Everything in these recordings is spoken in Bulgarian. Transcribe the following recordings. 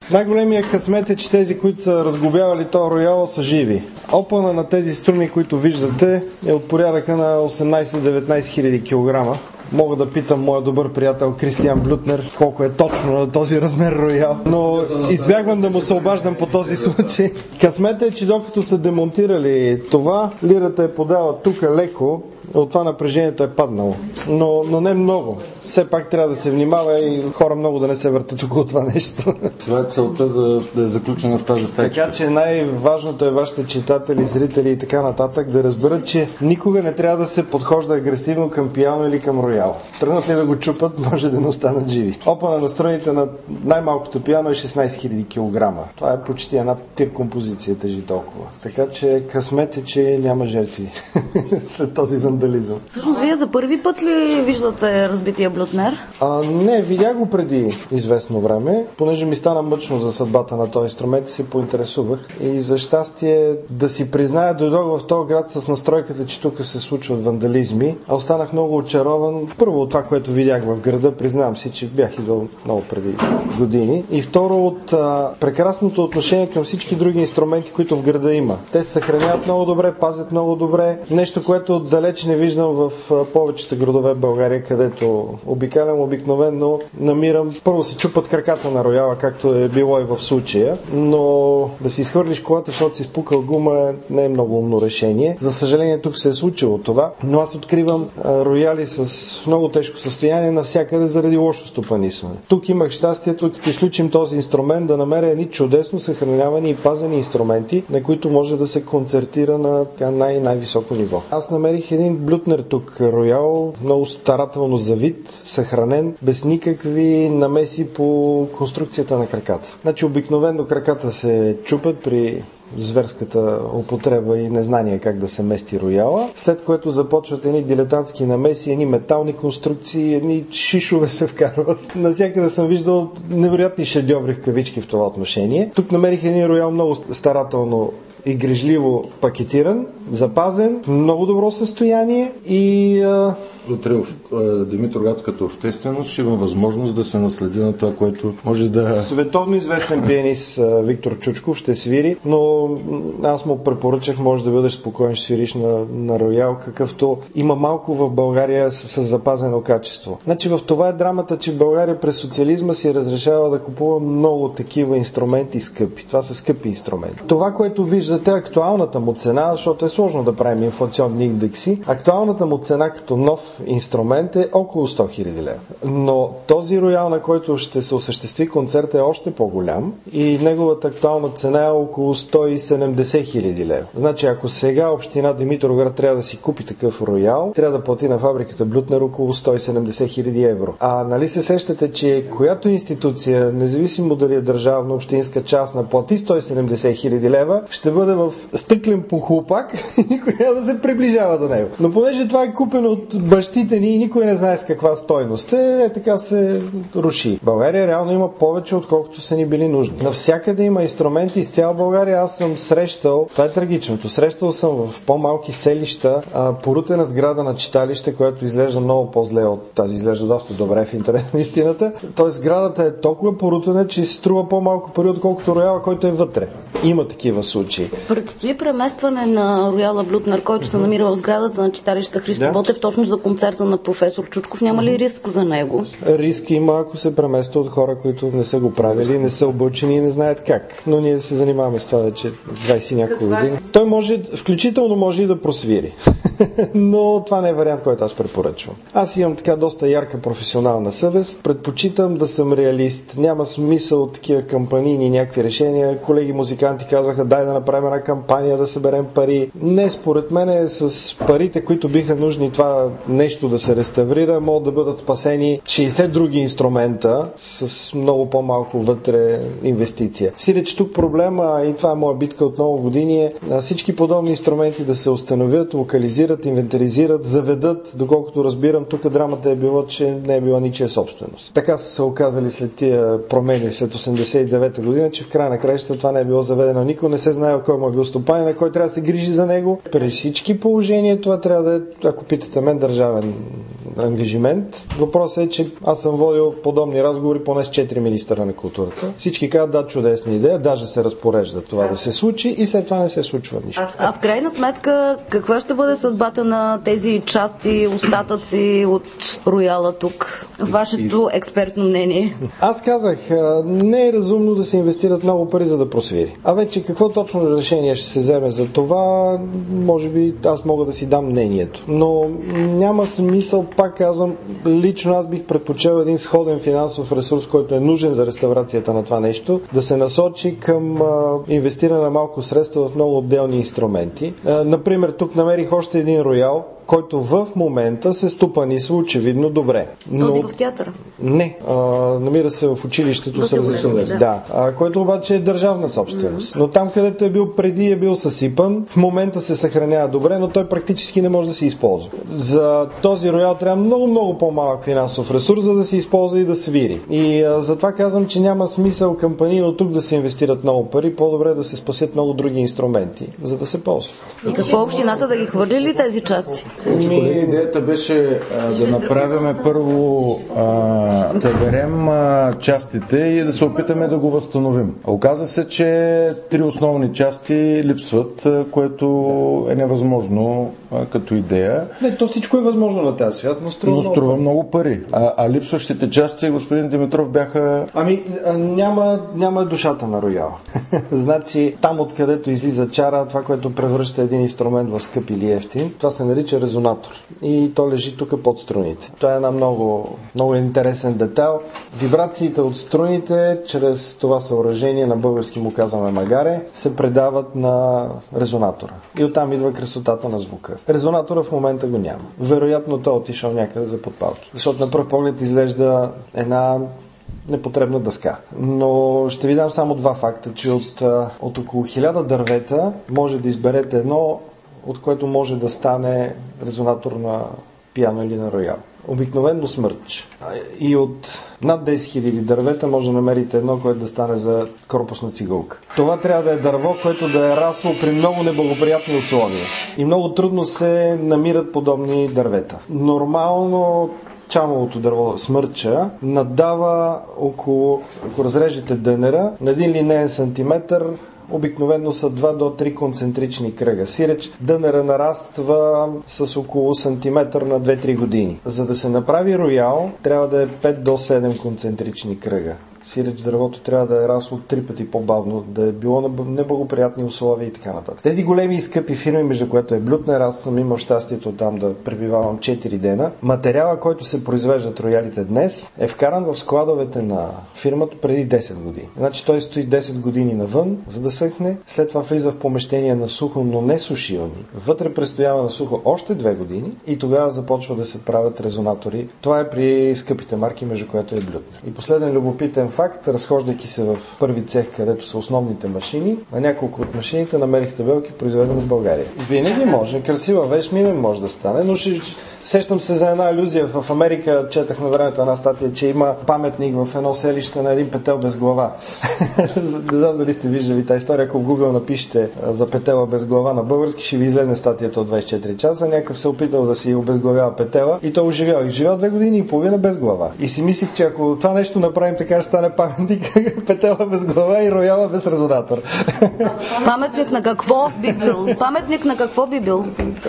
Най-големия късмет е, че тези, които са разглобявали този роял, са живи. Опъна на тези струни, които виждате, е от порядъка на 18-19 хиляди килограма. Мога да питам моя добър приятел Кристиан Блютнер колко е точно на този размер роял, но избягвам да му се обаждам по този случай. Късмета е, че докато са демонтирали това, лирата е подала тук леко, от това напрежението е паднало. Но не много. Все пак трябва да се внимава и хора много да не се въртат около това нещо. Това е целта да е заключена в тази стечка. Така че най-важното е вашите читатели, зрители и така нататък да разберат, че никога не трябва да се подхожда агресивно към пиано или към роял. Тръгнат ли да го чупат, може да не останат живи. Опана на струните на най-малкото пиано е 16 000 кг. Това е почти една тир композиция, тежи толкова. Така че късмет е, че няма жертви след този вандализъм. Всъщност, вие за първи път ли виждате разбития Блютнер? Не, видях го преди известно време, понеже ми стана мъчно за съдбата на този инструмент и се поинтересувах. И за щастие да си призная, дойдох в този град с настройката, че тук се случват вандализми, а останах много очарован. Първо от това, което видях в града, признавам си, че бях идвал много преди години. И второ от прекрасното отношение към всички други инструменти, които в града има. Те се съхраняват много добре, пазят много добре. Нещо, което далеч не виждам в повечето градове в България, където обикалям обикновено, намирам. Първо се чупат краката на рояла, както е било и в случая, но да си изхвърлиш колата, защото си спукал гума, не е много умно решение. За съжаление, тук се е случило това, но аз откривам рояли с много тежко състояние навсякъде заради лошо стопанисване. Тук имах щастието, като изключим този инструмент, да намеря едни чудесно съхранявани и пазени инструменти, на които може да се концертира на най-високо ниво. Аз намерих един Блютнер тук, роял, много старателно завит, съхранен, без никакви намеси по конструкцията на краката. Значи обикновено краката се чупят при зверската употреба и незнание как да се мести рояла, след което започват едни дилетантски намеси, едни метални конструкции, едни шишове се вкарват. Насякъде съм виждал невероятни шедьоври в кавички в това отношение. Тук намерих един роял много старателно и грижливо пакетиран, запазен, много добро състояние и... Утре димитроградската общественост ще има възможност да се наследи на това, което може да... Световно известен пианист Виктор Чучков ще свири, но аз му препоръчах, може да бъдеш спокоен, ще свириш на роял, какъвто има малко в България с запазено качество. Значи в това е драмата, че България през социализма си разрешава да купува много такива инструменти скъпи. Това са скъпи инструменти. Това, което виждате, актуалната му цена, защото е сложно да правим инфлационни индекси, актуалната му цена като нов инструмент е около 100 000 лева. Но този роял, на който ще се осъществи концерт, е още по-голям и неговата актуална цена е около 170 000 лева. Значи, ако сега община Димитровград трябва да си купи такъв роял, трябва да плати на фабриката Блютнер около 170 000 евро. А нали се сещате, че която институция, независимо дали е държавна, общинска, частна, плати 170 000 лева, ще бъде в стъклен похлупак и никой няма да се приближава до него. Но понеже това е купено от бащите ни и никой не знае с каква стойност така се руши. България реално има повече, отколкото са ни били нужни. Навсякъде има инструменти из цяла България. Аз съм срещал, това е трагичното, срещал съм в по-малки селища порутена сграда на читалище, което изглежда много по-зле от тази, изглежда доста добре в интернет на истината. Тоест сградата е толкова порутена, че струва по-малко пари, отколкото рояла, който е вътре. Има такива случаи. Предстои преместване на рояла Блютнер, който се намира в сградата на читалище Христо Ботев, точно за концерта на професор Чучков. Няма ли риск за него? Риск има, ако се премества от хора, които не са го правили, не са обучени и не знаят как. Но ние се занимаваме с това вече 20 няколко години. Той може, включително може и да просвири. Но това не е вариант, който аз препоръчвам. Аз имам така доста ярка професионална съвест. Предпочитам да съм реалист. Няма смисъл от такива кампанийни някакви решения. Колеги музиканти казваха, дай да направим една кампания, да съберем пари. Не, според мен с парите, които биха нужни това нещо да се реставрира, могат да бъдат спасени 60 други инструмента с много по-малко вътре инвестиция. Сиреч тук проблема, и това е моя битка от много години, е всички подобни инструменти да се установят, локализират, инвентаризират, заведат. Доколкото разбирам, тук драмата е било, че не е била ничия собственост. Така са се оказали след тия промени след 89-та година, че в края на краищата това не е било заведено. Никой не се знае кой му е бил стопанин, кой трябва да се грижи за него. При всички положения това трябва да е, ако питате мен, държавен ангажимент. Въпросът е, че аз съм водил подобни разговори поне с 4 министъра на културата. Всички казват, да, чудесна идея, даже се разпорежда това да се случи и след това не се случва нищо. А в крайна сметка, каква ще бъде съдбата на тези части, остатъци от рояла тук? Вашето експертно мнение? Аз казах, не е разумно да се инвестират много пари, за да просвири. А вече какво точно решение ще се вземе за това, може би аз мога да си дам мнението. Но няма смисъл, пак казвам, лично аз бих предпочел един сходен финансов ресурс, който е нужен за реставрацията на това нещо, да се насочи към инвестиране на малко средства в много отделни инструменти. Например, тук намерих още един роял, който в момента се стопанисва очевидно добре. Този в театъра? Не. Намира се в училището с различни. Да. Който обаче е държавна собственост. Но там, където е бил преди, е бил съсипан. В момента се съхранява добре, но той практически не може да се използва. За този роял трябва много по-малък финансов ресурс, за да се използва и да свири. И затова казвам, че няма смисъл кампанийно тук да се инвестират много пари. По-добре да се спасят много други инструменти, за да се ползват. И какво общината да ги хвърли ли тези части? Колеги, идеята беше да направим първо съберем частите и да се опитаме да го възстановим. Оказа се, че 3 основни части липсват, което е невъзможно като идея. Не, то всичко е възможно на тази свят, но струва много пари. А липсващите части, господин Димитров, бяха... Няма душата на рояла. Значи, там откъдето излиза чара, това, което превръща един инструмент в скъп или ефтин, това се нарича резонатор. И то лежи тук под струните. Това е една много интересен детайл. Вибрациите от струните, чрез това съоръжение, на български му казваме магаре, се предават на резонатора. И оттам идва красотата на звука. Резонатора в момента го няма. Вероятно той е отишъл някъде за подпалки. Защото на пръв поглед изглежда една непотребна дъска. Но ще ви дам само 2 факта, че от около 1000 дървета може да изберете едно, от което може да стане резонатор на пиано или на роял. Обикновено смърч. И от над 10 000 дървета може да намерите едно, което да стане за корпусна цигулка. Това трябва да е дърво, което да е расло при много неблагоприятни условия. И много трудно се намират подобни дървета. Нормално чамовото дърво смърча наддава около, ако разрежете дънера, на един линеен сантиметър обикновено са 2 до 3 концентрични кръга. Сиреч дънера нараства с около сантиметър на 2-3 години. За да се направи роял, трябва да е 5 до 7 концентрични кръга. Сиреч дървото трябва да е расло 3 пъти по-бавно, да е било на неблагоприятни условия и така нататък. Тези големи и скъпи фирми, между което е Блютнер, аз съм имал щастието там да пребивавам 4 дена. Материала, който се произвеждат роялите днес, е вкаран в складовете на фирмата преди 10 години. Значи той стои 10 години навън, за да съхне, след това влиза в помещение на сухо, но не сушилни. Вътре престоява на сухо още 2 години и тогава започва да се правят резонатори. Това е при скъпите марки, между което е Блютнер. И последен любопитен факт, разхождайки се в първи цех, където са основните машини, на няколко от машините намерих табелки, произведени в България. Винаги може, красива вещ може да стане, но сещам се за една алюзия. В Америка четах на времето една статия, че има паметник в едно селище на един петел без глава. Не знам дали сте виждали тази история. Ако в Google напишете за петела без глава на български, ще ви излезне статията от 24 часа. Някакъв се опитал да си обезглавява петела и той оживял. И живял 2 години и половина без глава. И си мислих, че ако това нещо направим така, ще стане паметник петела без глава и рояла без резонатор. Паметник на какво би бил? Паметник на какво би бил?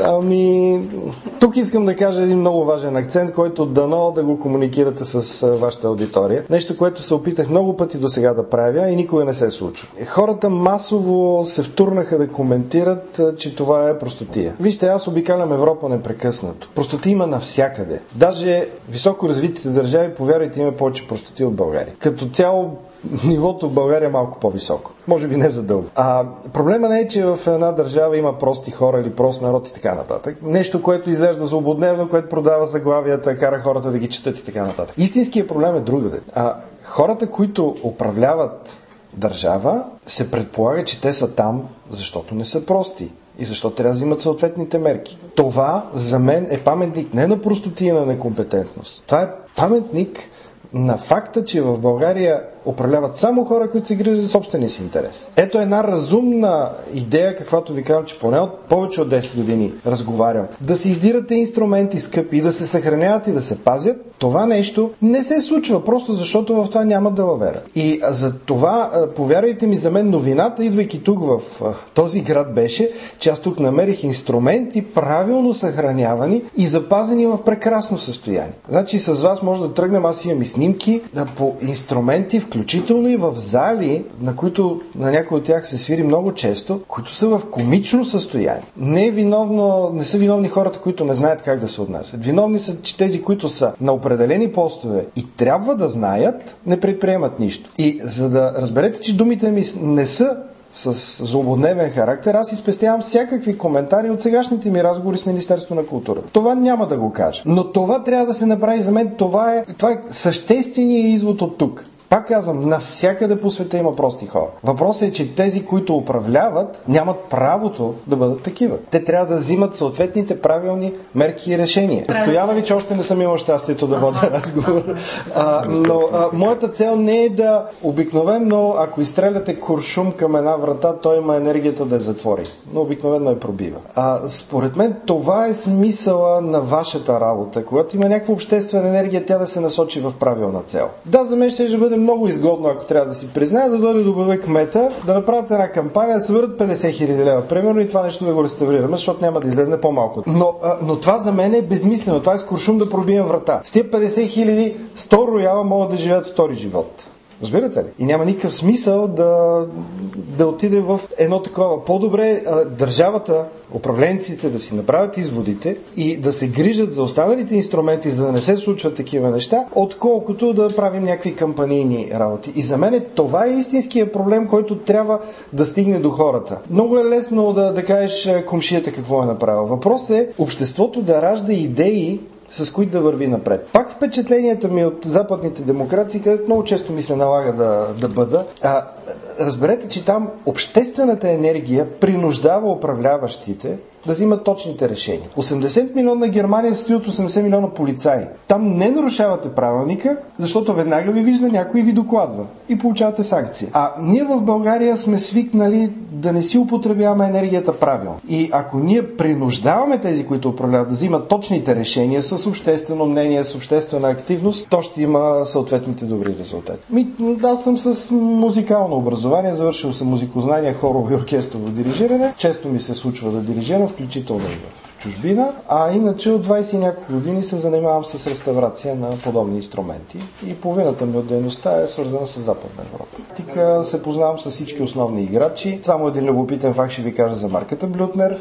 Тук искам да кажа един много важен акцент, който дано да го комуникирате с вашата аудитория. Нещо, което се опитах много пъти до сега да правя и никога не се случва. Хората масово се втурнаха да коментират, че това е простотия. Вижте, аз обикалям Европа непрекъснато. Простотия има навсякъде. Даже високо развитите държави, повярвайте, има повече простотия от България. Като цяло нивото в България е малко по-високо. Може би не за дълго. Проблема не е, че в една държава има прости хора или прост народ и така нататък. Нещо, което изглежда злободневно, което продава заглавията, кара хората да ги четат и така нататък. Истинският проблем е другаде. Хората, които управляват държава, се предполага, че те са там, защото не са прости. И защо трябва да взимат съответните мерки. Това за мен е паметник не на простотия, на некомпетентност. Това е паметник на факта, че в България управляват само хора, които се грижат за собствения си интерес. Ето една разумна идея, каквато ви казвам, че поне повече от 10 години разговарям. Да се издирате инструменти скъпи, да се съхраняват и да се пазят, това нещо не се случва, просто защото в това няма далавера. И за това, повярвайте ми, за мен новината, идвайки тук в този град, беше, че аз тук намерих инструменти правилно съхранявани и запазени в прекрасно състояние. Значи с вас може да тръгнем, аз имам и снимки по инструменти, включително и в зали, на които на някои от тях се свири много често, които са в комично състояние. Не са виновни хората, които не знаят как да се отнасят. Виновни са, че тези, които са на определени постове и трябва да знаят, не предприемат нищо. И за да разберете, че думите ми не са с злободневен характер, аз изпестявам всякакви коментари от сегашните ми разговори с Министерството на културата. Това няма да го кажа. Но това трябва да се направи за мен. Това е същественият извод от тук. Пак казвам, навсякъде по света има прости хора. Въпросът е, че тези, които управляват, нямат правото да бъдат такива. Те трябва да взимат съответните правилни мерки и решения. Стоянович още не съм имал щастието да водя разговор. Но моята цел не е да обикновено, ако изстреляте куршум към една врата, той има енергията да я затвори. Но обикновено я пробива. Според мен това е смисъла на вашата работа. Когато има някаква обществена енергия, тя да се насочи в правилна цел. Да, за мен ще бъде много изгодно, ако трябва да си призная, да дойде до БВ кмета, да направят една кампания, да съберат 50 хиляди лева, примерно, и това нещо да го реставрираме, защото няма да излезне по-малко. Но това за мен е безмислено. Това е с куршум да пробием врата. С тия 50 хиляди, 100 рояла могат да живеят втори живот. Разбирате ли? И няма никакъв смисъл да отиде в едно такова. По-добре държавата, управленците да си направят изводите и да се грижат за останалите инструменти, за да не се случват такива неща, отколкото да правим някакви кампанийни работи. И за мен това е истинския проблем, който трябва да стигне до хората. Много е лесно да кажеш комшията какво е направил. Въпрос е обществото да ражда идеи, с които да върви напред. Пак впечатленията ми от западните демокрации, където много често ми се налага да бъда, разберете, че там обществената енергия принуждава управляващите да взимат точните решения. 80 милиона Германия се стои от 80 милиона полицаи. Там не нарушавате правилника, защото веднага ви вижда някой и ви докладва. И получавате санкции. Ние в България сме свикнали да не си употребяваме енергията правилно. И ако ние принуждаваме тези, които управляват, да взимат точните решения с обществено мнение, с обществена активност, то ще има съответните добри резултати. Аз съм с музикално образование, завършил съм музикознание, хорово и оркестрово дирижиране. Често ми се случва да дирижирам, включително и в чужбина, иначе от 20 и няколко години се занимавам с реставрация на подобни инструменти и половината ми от дейността е свързана с Западна Европа. Така се познавам с всички основни играчи. Само един любопитен факт ще ви кажа за марката Блютнер.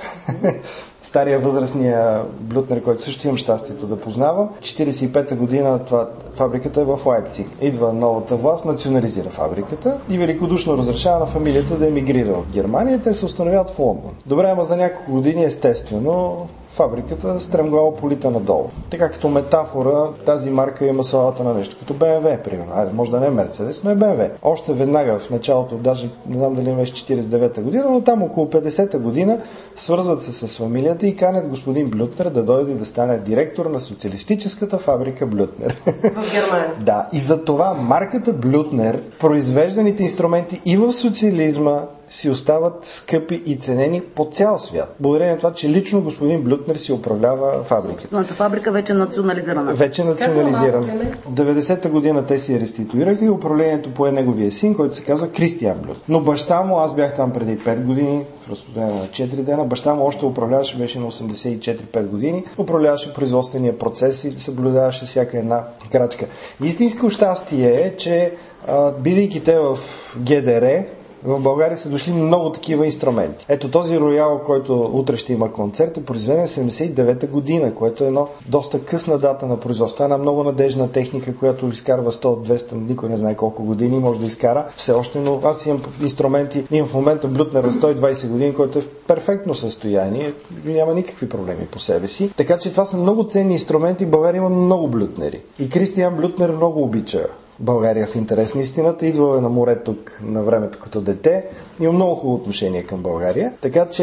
Стария възрастния Блютнер, който също имам щастието да познавам. 1945 година фабриката е в Лайпциг. Идва новата власт, национализира фабриката и великодушно разрешава на фамилията да емигрира от Германия. Те се установяват в Лондон. Добре, ама за няколко години естествено фабриката стремглаво полита надолу. Така като метафора, тази марка има славата на нещо, като BMW, примерно. Може да не е Мерцедес, но е BMW. Още веднага в началото, даже не знам дали беше 49-та година, но там около 50-та година свързват се с фамилията и канят господин Блютнер да дойде да стане директор на социалистическата фабрика Блютнер. В Германия. Да, и за това марката Блютнер, произвежданите инструменти и в социализма си остават скъпи и ценени по цял свят. Благодарение на това, че лично господин Блютнер си управлява фабриката. Собствената фабрика вече е национализирана. Вече е национализирана. 90-та година те си я реституираха и управлението пое неговия син, който се казва Кристиан Блют. Но баща му, аз бях там преди 5 години, в разстояние на 4 дена, баща му още управляваше, беше на 84-5 години, управляваше производствения процес и съблюдаваше всяка една крачка. Истинско щастие е, че бидейки те в ГДР, в България са дошли много такива инструменти. Ето този роял, който утре ще има концерт, е произведен 79-та година, което е едно доста късна дата на производство. Една много надежна техника, която изкарва 100-200, никой не знае колко години може да изкара. Все още, но аз имам инструменти, имам в момента Блютнер на 120 години, който е в перфектно състояние и няма никакви проблеми по себе си. Така че това са много ценни инструменти. В България има много Блютнери. И Кристиан Блютнер много обича България в интерес на истината. Идва на море тук на времето като дете. Има много хубаво отношение към България. Така че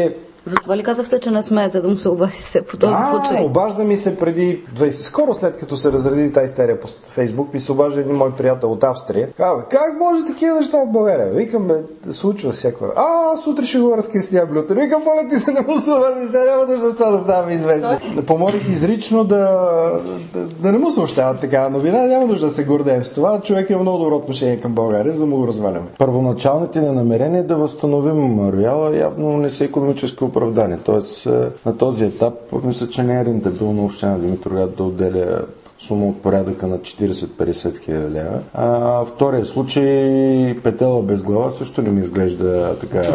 Затова ли казахте, че не смеете да му се обадите по този случай? Обажда ми се преди 20... Скоро след като се разрази тази истерия по Фейсбук, ми се обажда един мой приятел от Австрия. Казва, как може такива неща в България? Викам, случва всяко. Сутре ще говоря с Кристиян Блютен. Викам, моля ти се, не му се обажда, сега няма нужда с това да ставаме известни. Помолих изрично да не му съобщават такава новина, няма нужда да се гордеем с това. Човек има много добро отношение към България, за да му го разваляме. Първоначалните ни намерения да възстановим Рояла явно не са икономически оправдани. Тоест на този етап мисля, че не е рентабилно община Димитровград да отделя сума от порядъка на 40-50 хиляди лева. Втория случай, петела без глава, също не ми изглежда така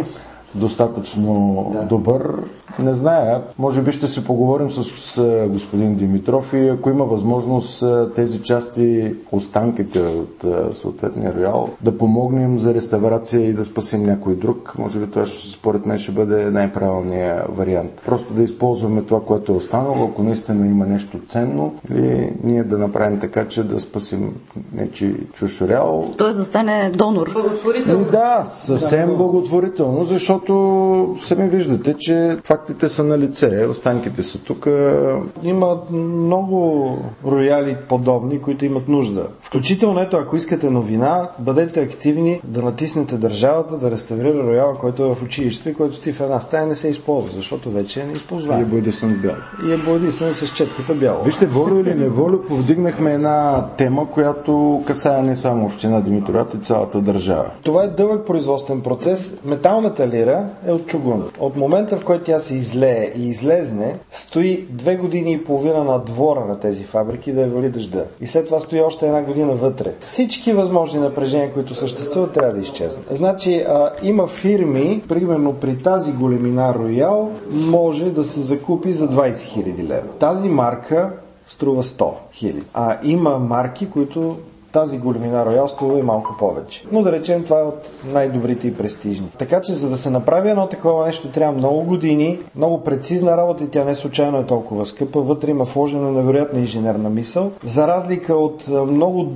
достатъчно добър. Не зная, може би ще си поговорим с господин Димитров и ако има възможност тези части, останките от съответния Роял, да помогнем за реставрация и да спасим някой друг. Може би това според мен ще бъде най-правилният вариант. Просто да използваме това, което е останало, ако наистина има нещо ценно, или ние да направим така, че да спасим нечи чуж Роял. Тоест да стане донор. Благотворително. Да, съвсем благотворително, защото сами виждате, че фактите са на лице, останките са тук. Има много рояли подобни, които имат нужда. Включително, ето, ако искате новина, бъдете активни да натиснете държавата да реставрира рояла, който е в училището и който стои в една стая, не се използва, защото вече е неизползваем. И е боядисан бял. И е боядисан с четката бяло. Вижте, волю или неволю, повдигнахме една тема, която касае не само община Димитровград и цялата държава. Това е дълъг производствен процес. Металната лира е от чугун. От момента, в който тя се излее и излезне, стои 2 години и половина на двора на тези фабрики да я вали дъжда. И след това стои още 1 година вътре. Всички възможни напрежения, които съществуват, трябва да изчезнат. Значи, има фирми, примерно при тази големина Роял, може да се закупи за 20 000 лева. Тази марка струва 100 000. Има марки, които тази големина Роял струва и малко повече. Но да речем, това е от най-добрите и престижни. Така че, за да се направи едно такова нещо, трябва много години, много прецизна работа и тя не случайно е толкова скъпа. Вътре има вложена невероятна инженерна мисъл. За разлика от много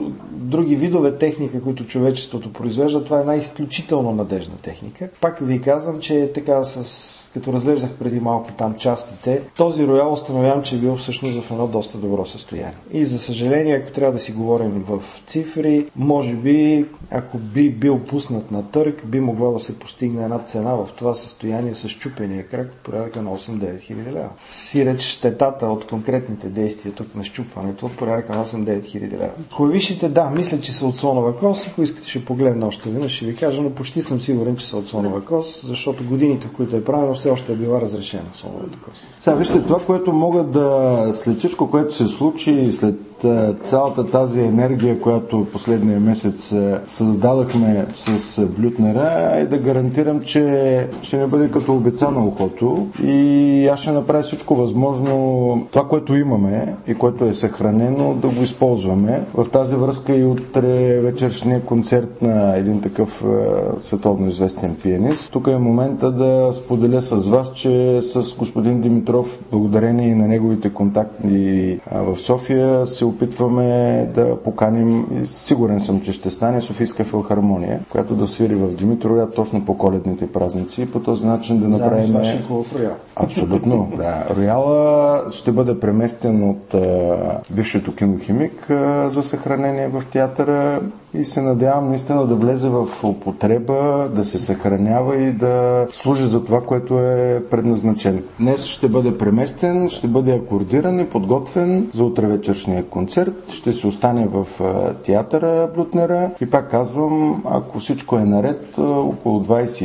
други видове техника, които човечеството произвежда, това е една изключително надежна техника. Пак ви казвам, че така като разглеждах преди малко там частите, този Роял установявам, че е бил всъщност в едно доста добро състояние. И за съжаление, ако трябва да си говорим в цифри, може би, ако би бил пуснат на търг, би могло да се постигне една цена в това състояние с чупения крак от порядъка на 8-9 хиляди лева. Сиреч щетата от конкретните действия тук на щупването от порядъка на 8-9 хиляди лева. Клавишите, да, мисля, че са от слонова кост. Ако искате, ще погледна още веднъж, ще ви кажа, но почти съм сигурен, че са от слонова кост, защото годините, в които е правено, все още е била разрешена слоновата кост. Сега вижте, това, което мога да след всичко, което се случи след цялата тази енергия, която последния месец създадахме с Блютнера, е да гарантирам, че ще не бъде като обеца на ухото и аз ще направя всичко възможно това, което имаме и което е съхранено, да го използваме. В тази връзка и утре вечершния концерт на един такъв световно известен пианист. Тук е момента да споделя с вас, че с господин Димитров, благодарение и на неговите контакти в София, се опитваме да поканим, и сигурен съм, че ще стане, Софийска филхармония, която да свири в Димитровград точно по коледните празници и по този начин да направим... Абсолютно, да. Рояла ще бъде преместен от бившето кинохимик за съхранение в театъра и се надявам наистина да влезе в употреба, да се съхранява и да служи за това, което е предназначен. Днес ще бъде преместен, ще бъде акордиран и подготвен за утре-вечершния концерт. Ще се остане в театъра Блютнера и пак казвам, ако всичко е наред, около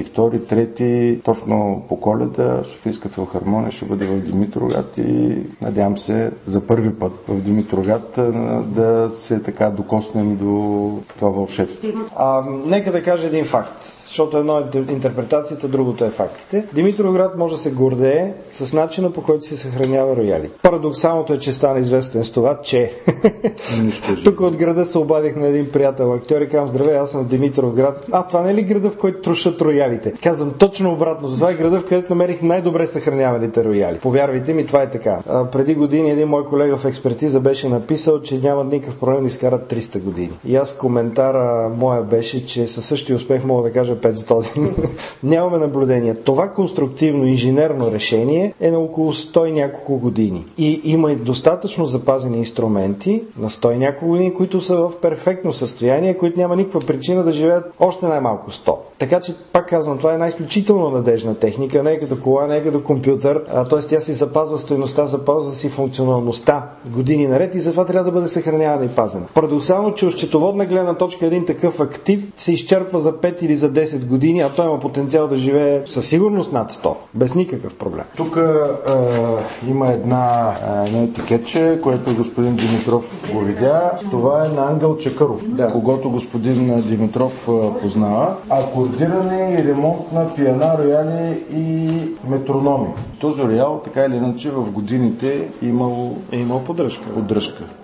22-3, точно по Коледа, Софийска филхармония ще бъде в Димитровград и надявам се за първи път в Димитровград да се така докоснем до това вълшебство. Нека да кажа един факт, защото едно е интерпретацията, другото е фактите. Димитровград може да се гордее с начина, по който се съхранява рояли. Парадоксалното е, че стана известен с това, че тук от града се обадих на един приятел актьор и казвам: здравей, аз съм в Димитровград. Това не е ли града, в който трошат роялите? Казвам точно обратно. Това е града, в където намерих най-добре съхраняваните рояли. Повярвайте ми, това е така. Преди години един мой колега в експертиза беше написал, че няма никакъв проблем да изкарат 300 години. И аз коментара моя беше, че със същия успех мога да кажа велосипед за този. Нямаме наблюдение. Това конструктивно инженерно решение е на около 100 и няколко години. И има и достатъчно запазени инструменти на 100 и няколко години, които са в перфектно състояние, които няма никаква причина да живеят още най-малко 100. Така че, пак казвам, това е една изключително надежна техника, не е като кола, не е като компютър, т.е. тя си запазва стойността, запазва си функционалността години наред и затова трябва да бъде съхранявана и пазена. Парадоксално, че от счетоводна гледна точка един такъв актив се изчерпва за 5 или за 10 години, а той има потенциал да живее със сигурност над 100, без никакъв проблем. Тук има едно етикетче, което господин Димитров го видя. Това е на Ангел Чакъров, когото господин Димитров познава. Акордиране и ремонт на пиана, рояли и метрономи. Този роял, така или иначе, в годините е имал поддръжка.